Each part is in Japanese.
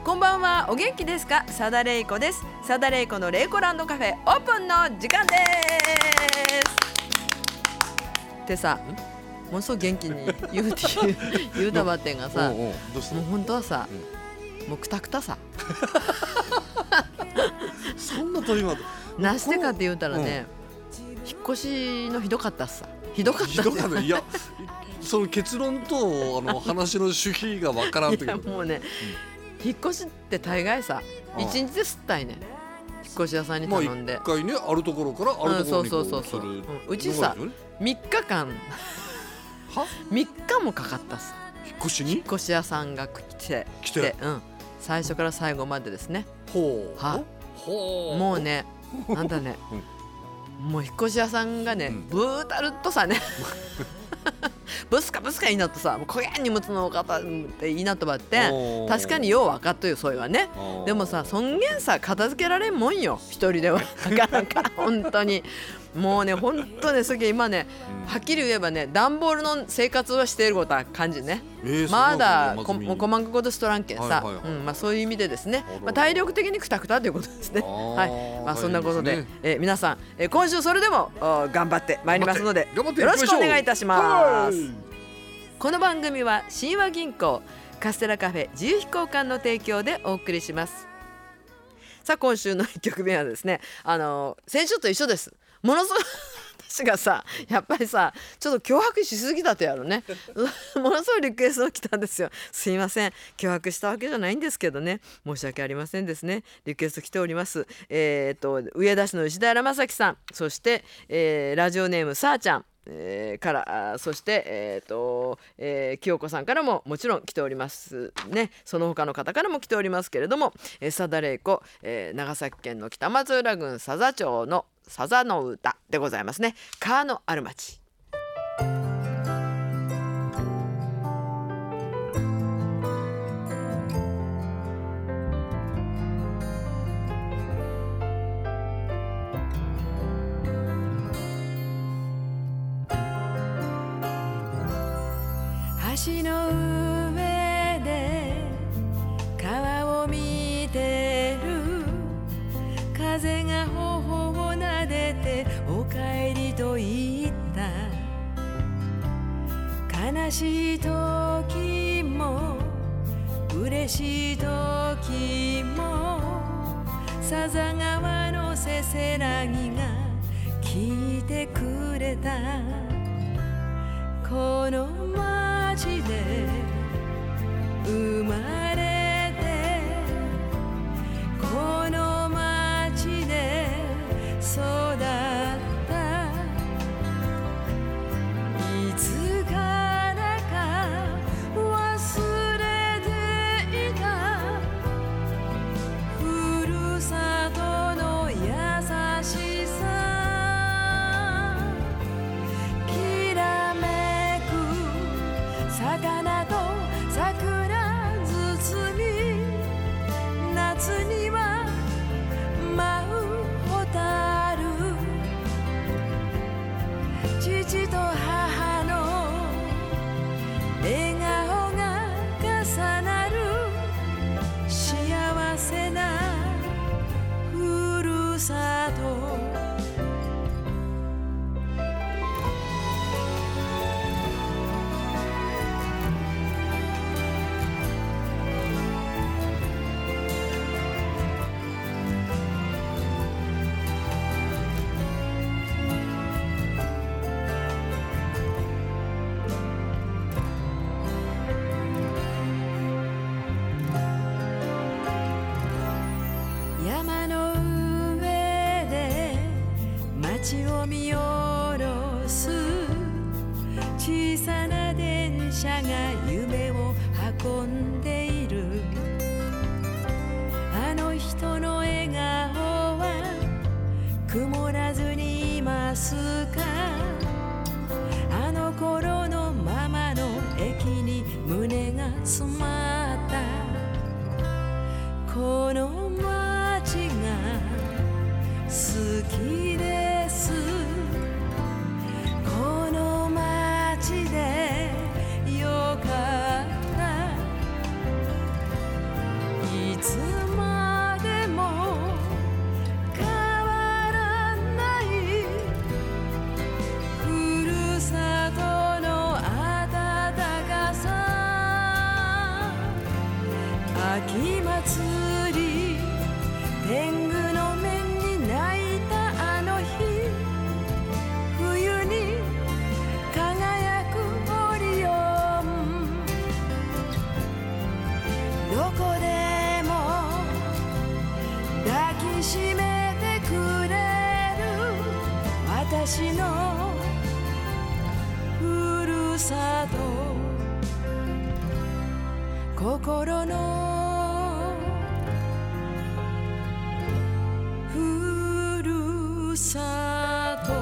こんばんは、お元気ですか？佐田玲子です。佐田玲子のレイコランドカフェオープンの時間ですってさ、ものすごく元気に言うたばってんがさ、もう本当はさ、もうくたくたさそんなと今なしてかって言うたらね、引っ越しのひどかったっさ。ひどかったっていや、その結論と話の主義がわからんといやもうね、引っ越しって大概さ1日ですったいね。引っ越し屋さんに頼んで、 一回ね、あるところからあるところにこうする。 うちさ3日間3日もかかったっさ。 引っ越しに引っ越し屋さんが来て、最初から最後までですね。もうね、なんだね、もう引っ越し屋さんがね、ブータルっとさねブスカいいなとさ、もうこげん荷物の方っていいなとばって、確かによう分かっとよ、そういうはね。でもさ、尊厳さ片付けられんもんよ、一人ではなかなか本当にもうね、本当ね、それ今ね、はっきり言えばね、段ボールの生活はしていることは感じね。まだ細かくことしとらんけんさ、そういう意味でですね、体力的にくたくたということですね。はい、そんなことで、皆さん、今週それでも頑張ってまいりますので、よろしくお願いいたします。この番組は親和銀行カステラカフェ自由飛行館の提供でお送りします。さあ、今週の1曲目はですね、先週と一緒です。ものすごい私がさ、やっぱりさ、ちょっと脅迫しすぎたとやろねものすごいリクエストが来たんですよ。すいません、脅迫したわけじゃないんですけどね、申し訳ありませんですね。リクエスト来ております。上田市の吉田原正樹さん、そして、ラジオネームさあちゃんから、そして、清子さんからももちろん来ておりますね。その他の方からも来ておりますけれども、佐田玲子、長崎県の北松浦郡佐々町の佐々の歌でございますね。川のある町。橋の上で川を見てる、風が頬を撫でておかえりと言った。悲しい時も嬉しい時もさざ川のせせらぎが聞いてくれた。この街で生まれて、この街で育った。いつからか忘れていたふるさとの優しさ。きらめく魚と桜包み、夏には舞う蛍、父と母の笑顔が重なる幸せなふるさと。山の上で街を見下ろす小さな電車が夢を運んでいる。あの人の笑顔は曇らずにいますか。あの頃のままの駅に胸が詰まった。この街が好きです。この街でよかった。いつまでも変わらないふるさとの温かさ秋祭り天狗の面に泣いたあの日冬に輝くオリオンどこでも抱きしめてくれる私のふるさと心のふるさと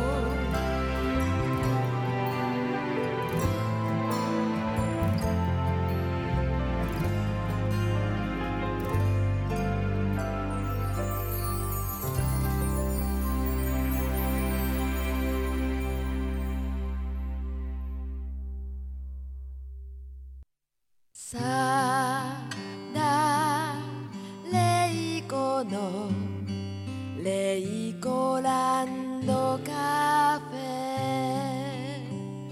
さだレイコのレイコランドカフェ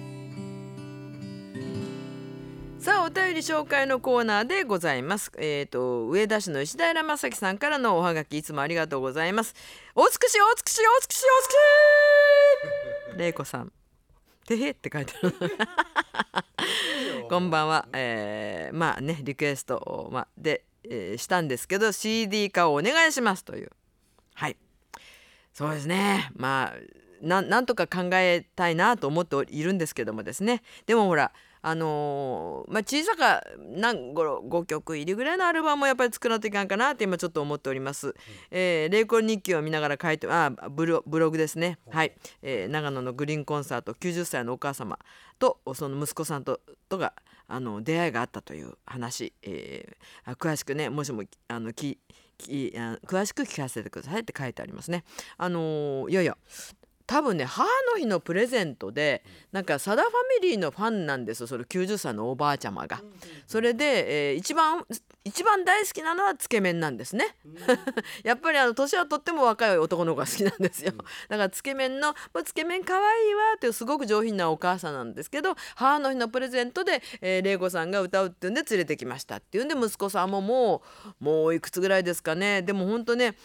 さあお便り紹介のコーナーでございます。上田市の石平正樹さんからのおはがきいつもありがとうございます。おつくしおつくしおつくしおつくしレイコさんてへって書いてあるこんばんは、まあねリクエストを、で、したんですけど CD 化をお願いしますというはいそうですねなんとか考えたいなと思っているんですけどもですねでもほら小さか5曲入りぐらいのアルバムもやっぱり作らないといかんかなって今ちょっと思っております。レイコ日記を見ながら書いてブログですねはい、長野のグリーンコンサート90歳のお母様とその息子さんとが出会いがあったという話、詳しくねもしも詳しく聞かせてくださいって書いてありますね。いやいや多分ね母の日のプレゼントでなんかサダファミリーのファンなんですよそれ90歳のおばあちゃまが。それで、一番大好きなのはつけ麺なんですねやっぱり年はとっても若い男の子が好きなんですよ。だからつけ麺つけ麺かわいいわっていうすごく上品なお母さんなんですけど母の日のプレゼントで玲子さんが歌うっていうんで連れてきましたっていうんで息子さんももういくつぐらいですかね。でも本当ね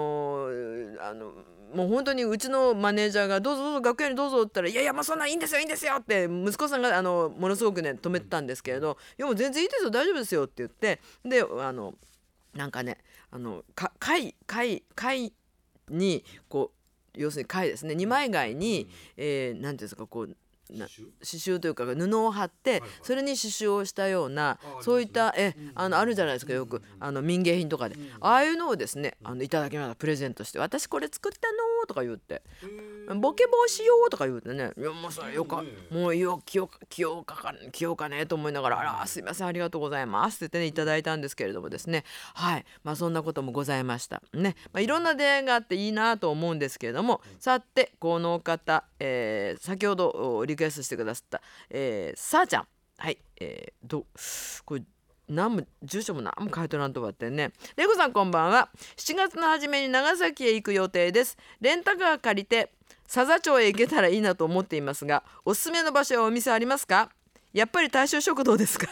もう本当にうちのマネージャーがどうぞ楽屋にどうぞって言ったらいやそんなんいいんですよって息子さんがものすごくね止めてたんですけれどいやもう全然いいですよ大丈夫ですよって言ってでなんかね貝にこう要するに貝ですね2枚貝になんていうんですかこう刺繍というか布を貼ってそれに刺繍をしたようなそういったあるじゃないですかよく民芸品とかでああいうのをですねいただきましたプレゼントして私これ作ったのとか言ってボケ防止用とか言うてねいやもうそれよかもう着ようかねと思いながらあらすいませんありがとうございますって言ってねいただいたんですけれどもですねはいそんなこともございましたね。いろんな出会いがあっていいなと思うんですけれどもさてこの方、先ほどリクエストしてくださった、さあちゃんはいこれ住所も何も書いてらんとばってね。レコさんこんばんは。7月の初めに長崎へ行く予定です。レンタカー借りて佐々町へ行けたらいいなと思っていますがおすすめの場所はお店ありますか？やっぱり大衆食堂ですか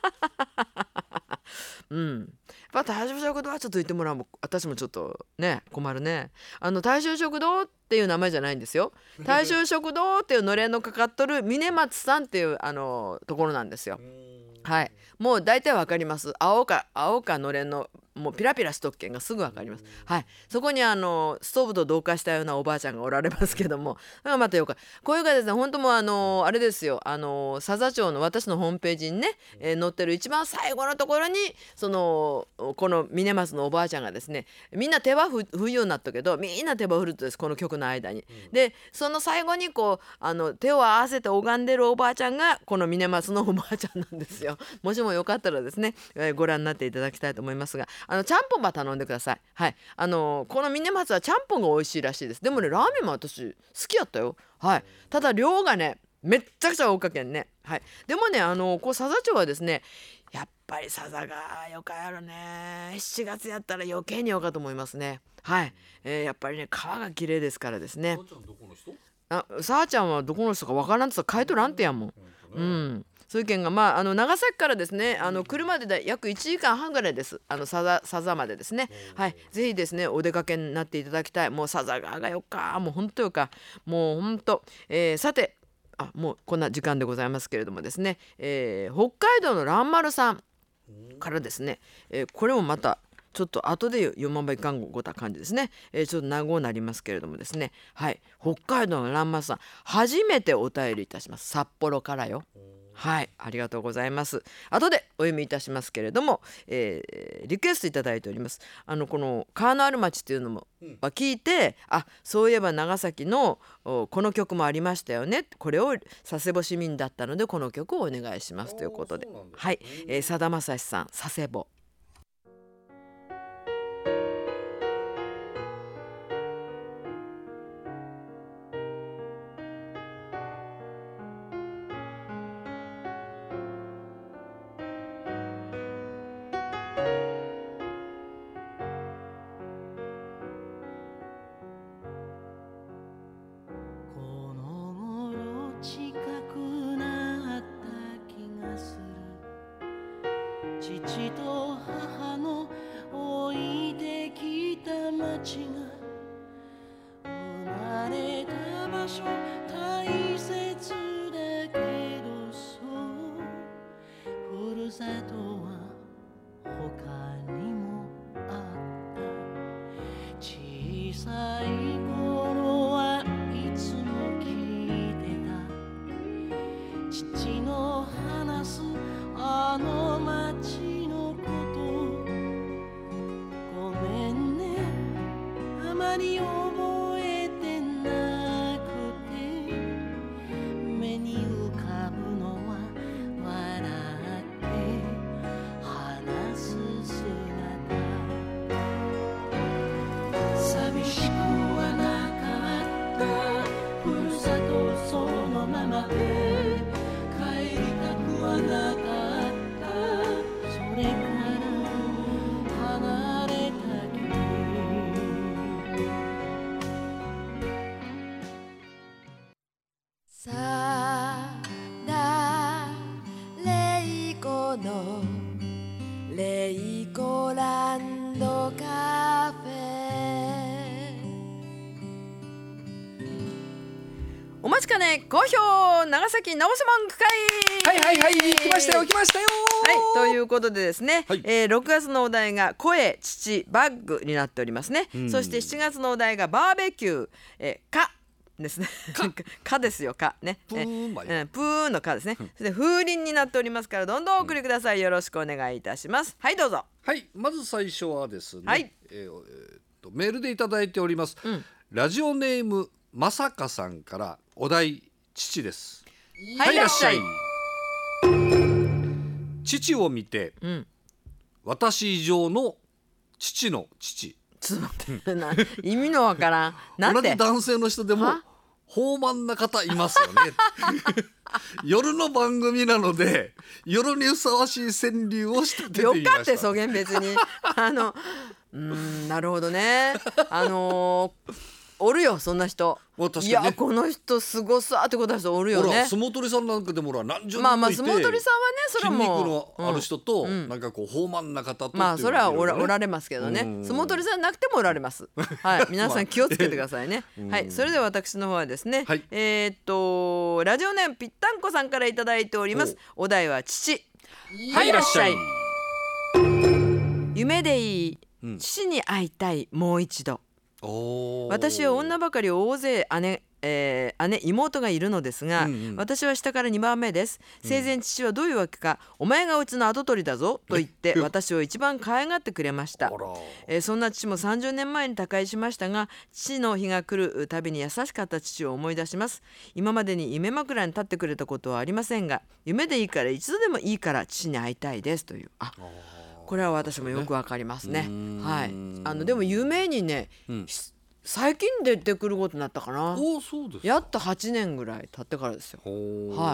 大衆食堂はちょっと言ってもらう私もちょっとね困るね。大衆食堂っていう名前じゃないんですよ。大衆食堂っていうのれんのかかっとる峰松さんっていうところなんですよ。はいもう大体わかります。青かのれんのもうピラピラしとっけんがすぐわかります。はいそこにストーブと同化したようなおばあちゃんがおられますけどもまたよかこういうかですね本当もあれですよ佐々町の私のホームページにね、載ってる一番最後のところにこの峰松のおばあちゃんがですねみんな手は振るようになったけどみんな手は振るとですこの曲の間に、でその最後にこう手を合わせて拝んでるおばあちゃんがこの峰松のおばあちゃんなんですよ。もしもよかったらですね、ご覧になっていただきたいと思いますがちゃんぽんば頼んでください。はいこの峰松はちゃんぽんが美味しいらしいです。でもねラーメンも私好きやったよ。はいただ量がねめっちゃくちゃ多かけんね。はいでもね佐々町はですねやっぱりさざがよかやろね。7月やったら余計によかと思いますね。はい、やっぱりね川が綺麗ですからですね。 さあちゃんどこの人？ さあちゃんはどこの人かわからんってさ書いとらんてやもん。うん、そういう件が、長崎からですね車で約1時間半ぐらいです。さざまでですね。はい、ぜひですねお出かけになっていただきたい。もうさざ川がよか、もうほんとよか、もうほんと、さてもうこんな時間でございますけれどもですね、北海道の蘭丸さんからですね、これもまたちょっと後で読まばいかんごた感じですね、ちょっと長くなりますけれどもですね、はい、北海道の蘭丸さん初めてお便りいたします。札幌からよ。はい、ありがとうございます。後でお読みいたしますけれども、リクエストいただいております。この川のある町っていうのも聞いて、そういえば長崎のこの曲もありましたよね、これを佐世保市民だったのでこの曲をお願いしますということで、はい、さだまさしさん佐世保。 父と母の置いてきた町が生まれた場所大切だけど、そうふるさとは他にもあった。小さい頃はいつも聞いてた父の話すあの町のこと。ごめんね、あまり覚えてなくて。目に浮かぶのは笑って話す姿。寂しくはなかった、ふるさとそのままで帰りたくはなかった。それから離れた君。 さだれいこのレイコランドカフェ。お待ちかね好評長崎直せ文句会。 はい来ましたよ。 はい、ということでですね、6月のお題が声、父、バッグになっておりますね。そして7月のお題がバーベキュー、かですね。かですよ、かね。プーのかですね。それで風鈴になっておりますから、どんどんお送りください。よろしくお願いいたします。はい、どうぞ。 はい、まず最初はですね、 はい、 メールでいただいております、ラジオネームまさかさんからお題父です。 はい、いらっしゃい。 父を見て、私以上の父の父。 ちょっと待ってな、意味のわからん。なんで同じ男性の人でも豊満な方いますよね。夜の番組なので夜にふさわしい川柳を仕立ててみました。 よかってそげん別になるほどね。おるよそんな人。いやこの人すごさってことは人おるよね。 ほら相撲取りさんなんかでも何十人もいて、 相撲取りさんはねそれはもう筋肉のある人と、なんかこう豊満な方とそれはおられますけどね。相撲取りさんなくてもおられます。はい、皆さん気をつけてくださいね。はい、それでは私の方はですね、ラジオネームぴったんこさんからいただいております。お題は父。 はい、いらっしゃい。 夢でいい、父に会いたいもう一度。私は女ばかり大勢姉、妹がいるのですが、私は下から2番目です。生前父はどういうわけか、お前がうちの跡取りだぞと言って私を一番可愛がってくれました。そんな父も30年前に他界しましたが、父の日が来るたびに優しかった父を思い出します。今までに夢枕に立ってくれたことはありませんが、夢でいいから一度でもいいから父に会いたいですという。これは私もよくわかりますね。はい、でも夢にね、 最近出てくることになったかな。 そうですか。 やっと8年ぐらい経ってからですよ。はい。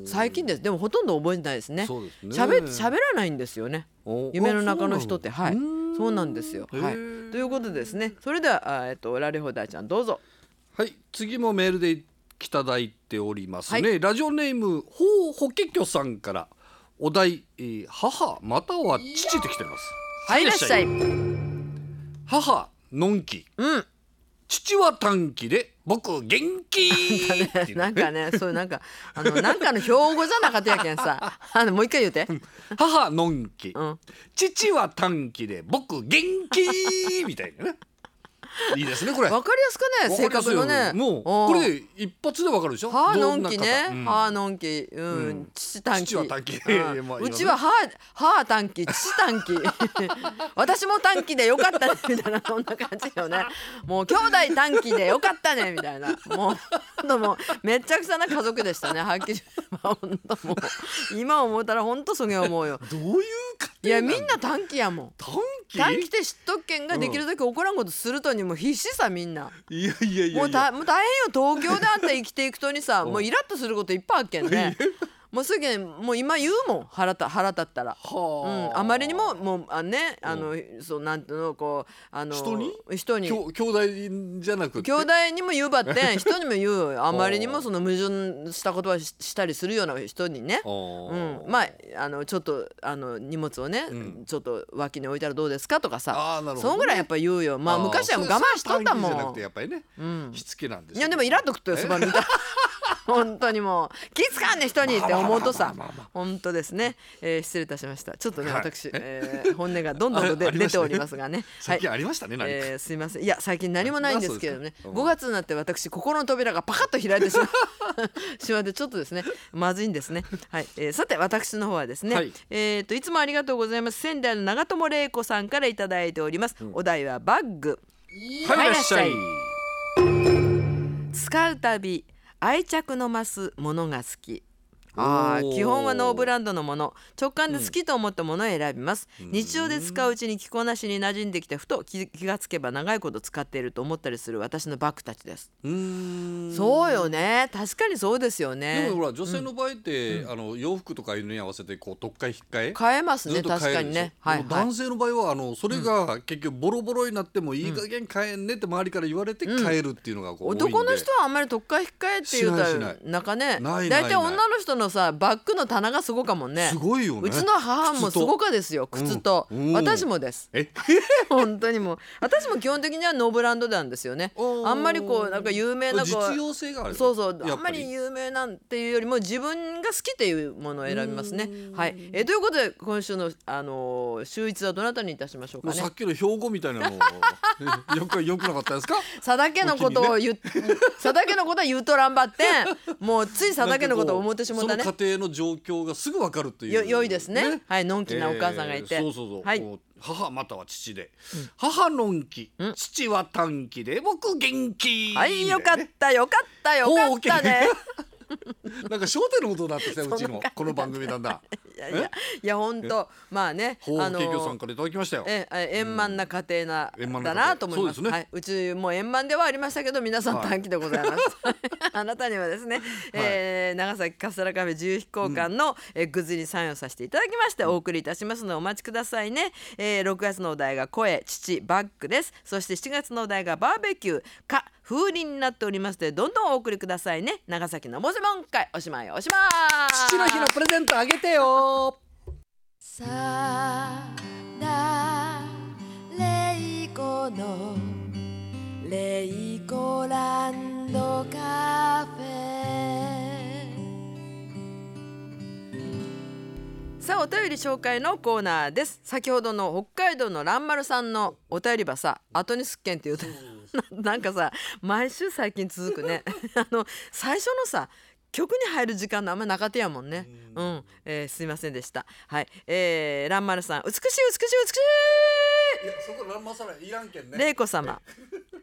最近です。でもほとんど覚えてないですね。 そうですね。 喋らないんですよね。夢の中の人って。はい。そうなんですよ。はい。ということですね。それではラリホダイちゃんどうぞ。 はい。次もメールでいただいておりますね。ラジオネームほけきょさんからお題、母または父って来てます。 はい、いらっしゃい。 母のんき。父は短気で僕元気なんかね、そういうなんかなんかの標語じゃなかったやけんさもう一回言うて。 母のんき、父は短気で僕元気みたいなね。いいですねこれ。 わかりやすくね、正確のね。 もうこれで一発でわかるでしょ。 母のんきね、母のんき、父短気。 父は短気。 うちは母短気、父短気。私も短気でよかったねみたいな、そんな感じよね。もう兄弟短気でよかったねみたいな、もうめっちゃくちゃな家族でしたね。はっきり本当もう今思ったら本当そげ思うよ。 どういういやみんな短気やもん。短気って知っとっけんが、できるだけ怒らんことするとにも必死さみんな。 いやいやいや、 もう大変よ。東京であんた生きていくとにさ、もうイラッとすることいっぱいあっけんね。もうすぐもう今言うもん、腹立ったら。あまりにももうね、そうなんていうの、こう人に兄弟じゃなくて兄弟にも言うばってん人にも言うよ。あまりにもその矛盾した言葉したりするような人にね。まあちょっと荷物をね、ちょっと脇に置いたらどうですかとかさ、そんぐらいやっぱ言うよ。まあ昔はもう我慢しとったもん。 じゃなくてやっぱりね、しつけなんですよ。 いやでもイラッとくとよ、そば見た本当にもう気使わんね人にって思うとさ、本当ですね。失礼いたしました。ちょっとね、私本音がどんどん出ておりますがね。 最近ありましたね。 すいません。いや最近何もないんですけどね。5月になって私心の扉がパカッと開いてしまってちょっとですねまずいんですね。はい。さて私の方はですね、いつもありがとうございます。仙台の長友玲子さんからいただいております。お題はバッグ。 はい、いらっしゃい。 使うたび愛着の増すものが好き。基本はノーブランドのもの、直感で好きと思ったものを選びます。日常で使ううちに着こなしに馴染んできて、ふと気がつけば長いこと使っていると思ったりする私のバッグたちです。そうよね、確かにそうですよね。 でもほら女性の場合って、洋服とかいうのに合わせてこう特化引っ換え変えますね。確かにね。 男性の場合はそれが結局ボロボロになってもいい加減変えんねって周りから言われて変えるっていうのがこう多いんで、 男の人はあんまり特化引っ換えって言うたらなんかね、大体女の人のさバッグの棚がすごかもんね。 すごいよね。 うちの母もすごかですよ、靴と。私もです。本当にもう私も基本的にはノーブランドなんですよね。あんまりこうなんか有名な実用性がある。 そうあんまり有名なんていうよりも自分が好きっていうものを選びますね。はい。ということで今週の週一はどなたにいたしましょうかね。 さっきの標語みたいなのよくなかったですか。 佐竹のことを佐竹のことは言うとらんばってもうつい佐竹のことを思ってしまったね。 その家庭の状況がすぐ分かるという良いですね。はい、のんきなお母さんがいて、 はい、母または父で、母のんき、父は短気で僕元気。 はい、よかったね。 なんか焦点のことになってきたうちのこの番組なんだ。 いや本当まあね、 慶京さんからいただきましたよ。 円満な家庭だなと思います。はい、うちも円満ではありましたけど皆さん短気でございます。あなたにはですね、長崎カステラカフェ自由飛行館のグッズにサインをさせていただきましてお送りいたしますのでお待ちくださいね。6月のお題が声、父、バッグです。そして7月のお題がバーベキューか風鈴になっておりますのでどんどんお送りくださいね。長崎のもぜもん会おしまい。 父の日のプレゼントあげてよ。 さだレイコのレイコランドカフェ。さあお便り紹介のコーナーです。先ほどの北海道の蘭丸さんのお便りばさ後にすっけんって言うとなんかさ毎週最近続くね最初のさ曲に入る時間のあんまなかったやもんね。すいませんでした。はい、蘭丸さん美しい。 いやそこ蘭丸さんいらんけんね。 玲子様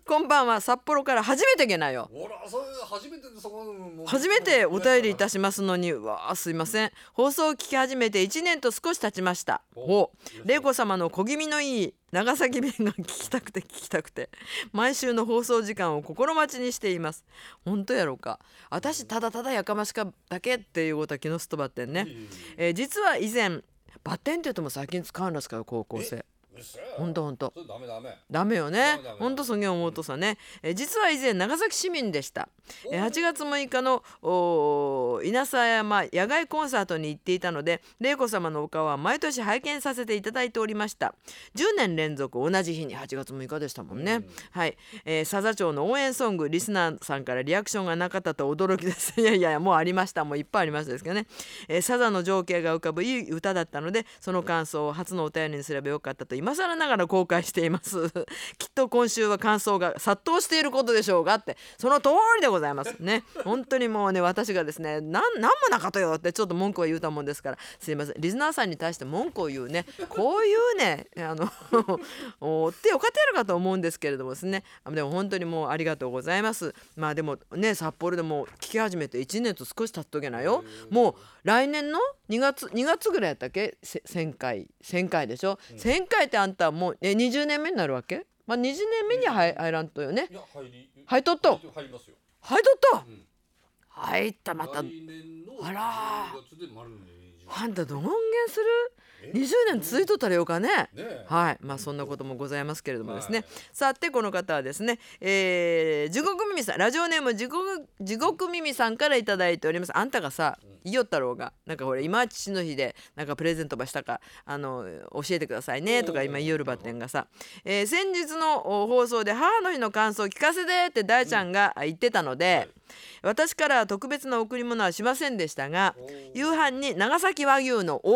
こんばんは、札幌から初めてげなよ。 ほら、それ初めてで、そこ初めてお便りいたしますのに、わあすいません。放送を聞き始めて1年と少し経ちました。玲子様の小気味のいい長崎弁が聞きたくて毎週の放送時間を心待ちにしています。本当やろうか。私ただただやかましかだけっていうことは気のすとばってんね。実は以前バッテンって言うとも最近使うんですかよ、高校生。ほんとダメよね。ほんとそげん思うとさね。実は以前長崎市民でした。8月6日の稲佐山野外コンサートに行っていたので、玲子様のお顔は毎年拝見させていただいておりました。10年連続同じ日に8月6日でしたもんね。はい、佐々町の応援ソング、リスナーさんからリアクションがなかったと驚きです。いやもうありました。もういっぱいありましたですけどね。サザの情景が浮かぶいい歌だったので、その感想を初のお便りにすればよかったと今更ながら後悔していますきっと今週は感想が殺到していることでしょうがって、その通りでございますね。本当にもうね、私がですね、なんもなかったよってちょっと文句を言うたもんですから、すいません。リスナーさんに対して文句を言うね、こういうね追ってよかったやろかと思うんですけれどもですね。でも本当にもうありがとうございます。まあでもね、札幌でも聞き始めて1年と少し経っとけないよ。もう来年の2月ぐらいやったっけ、1000回でしょ。1000回ってあんたもう20年目になるわけ。まあ20年目には入らんとよね。入っとっと入っとっと、入った。またあらあんたどんげんする20年続いとったらようかね。はい、まあそんなこともございますけれどもですね。さてこの方はですね、地獄耳さん、ラジオネーム地獄耳さんからいただいております。あんたがさ言いよったろうが、なんかこれ今は父の日でなんかプレゼントばしたか教えてくださいねとか今言いよるばってんがさ、先日の放送で母の日の感想を聞かせてって大ちゃんが言ってたので、私からは特別な贈り物はしませんでしたが、夕飯に長崎和牛の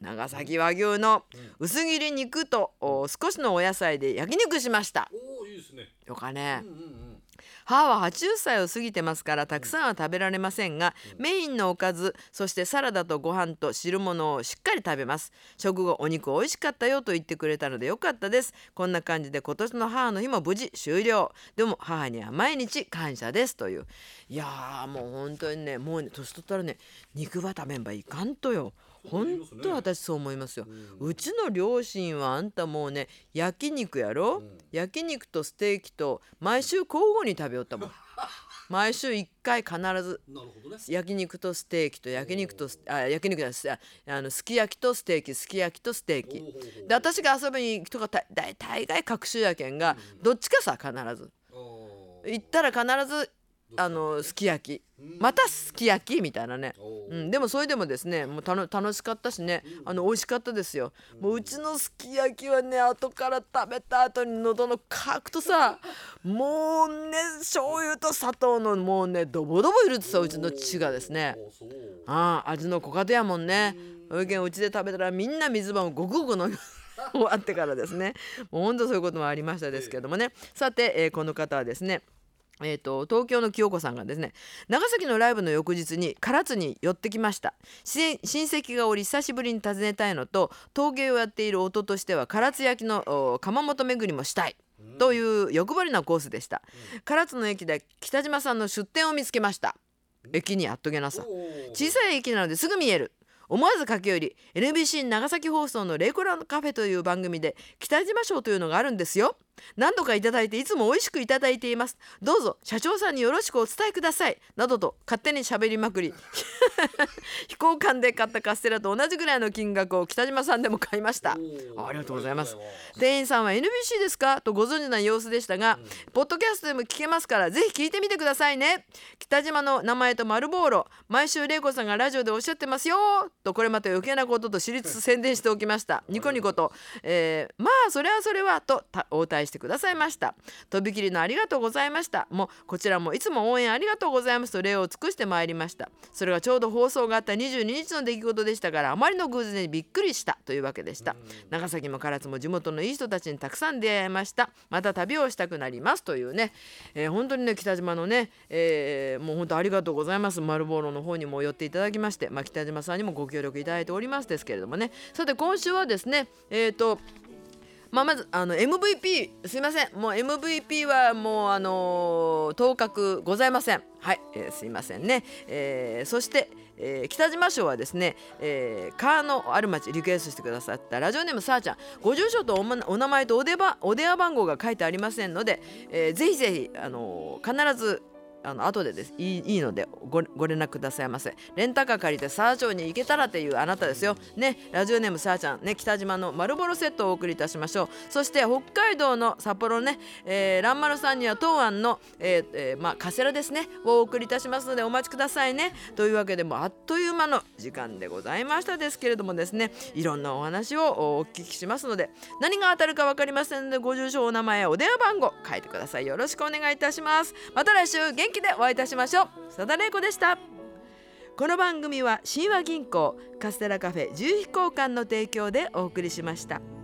薄切り肉と少しのお野菜で焼肉しました。 いいですね。 よかね。母は80歳を過ぎてますからたくさんは食べられませんが、メインのおかず、そしてサラダとご飯と汁物をしっかり食べます。食後お肉美味しかったよと言ってくれたのでよかったです。こんな感じで今年の母の日も無事終了。でも母には毎日感謝ですという。いやーもう本当にね、もうね年取ったらね肉は食べんばいかんとよ。本当私そう思いますよ。うちの両親はあんたもうね焼肉やろ、焼肉とステーキと毎週交互に食べよったもん毎週1回必ず焼肉とステーキと焼肉と焼肉じゃないすき焼きとステーキ、すき焼きとステーキで、私が遊びに行くとか大概各種やけんがどっちかさ、必ず行ったら必ずすき焼きまたすき焼きみたいなね、でもそれでもですねもう楽しかったしね、美味しかったですよ。もううちのすき焼きはね後から食べた後に喉の渇くとさもうね醤油と砂糖のもうねドボドボいるってさ、うちの父がですね味の濃かったやもんね。うちで食べたらみんな水分をごくごく飲み終わってからですね、もうほんとそういうこともありましたですけどもね。さて、この方はですね東京の清子さんがですね、長崎のライブの翌日に唐津に寄ってきました。親戚がおり久しぶりに訪ねたいのと、陶芸をやっている夫としては唐津焼の窯元巡りもしたいという欲張りなコースでした。唐津の駅で北島さんの出店を見つけました。駅にあっとけなさ、小さい駅なのですぐ見える。思わず駆け寄り NBC 長崎放送のレイコランカフェという番組で北島賞というのがあるんですよ。何度かいただいていつも美味しくいただいています。どうぞ社長さんによろしくお伝えくださいなどと勝手に喋りまくり飛行館で買ったカステラと同じぐらいの金額を北島さんでも買いました。ありがとうございます。店員さんは NBC ですかとご存知な様子でしたが、ポッドキャストでも聞けますからぜひ聞いてみてくださいね。北島の名前と丸ボーロ、毎週玲子さんがラジオでおっしゃってますよと、これまた余計なことと知りつつ宣伝しておきました。ニコニコと、まあそれはと応対してくださいました。とびきりのありがとうございました。もうこちらもいつも応援ありがとうございますと礼を尽くしてまいりました。それがちょうど放送があった22日の出来事でしたから、あまりの偶然にびっくりしたというわけでした。長崎も唐津も地元のいい人たちにたくさん出会いました。また旅をしたくなりますというね、本当にね北島のね、もう本当ありがとうございます。丸ボーロの方にも寄っていただきまして、北島さんにもご協力いただいておりますですけれどもね。さて今週はですねまずMVP すいません、もう MVP はもう当確ございません。はい、すいませんね。そして、北島賞はですね、川のある町リクエストしてくださったラジオネームさあちゃん、ご住所とお名前とお電話番号が書いてありませんので、ぜひぜひ必ず後でですいいのでご連絡くださいませ。レンタカー借りて佐賀町に行けたらっていうあなたですよね。ラジオネームさあちゃんね、北島の丸ボロセットをお送りいたしましょう。そして北海道の札幌ね、蘭丸さんには東安の、カセラですねをお送りいたしますのでお待ちくださいね。というわけでもあっという間の時間でございましたですけれどもですね、いろんなお話をお聞きしますので、何が当たるか分かりませんので、ご住所お名前お電話番号書いてください。よろしくお願いいたします。また来週元気でお会いいたしましょう。佐田玲子でした。この番組は神話銀行カステラカフェ自由飛行館の提供でお送りしました。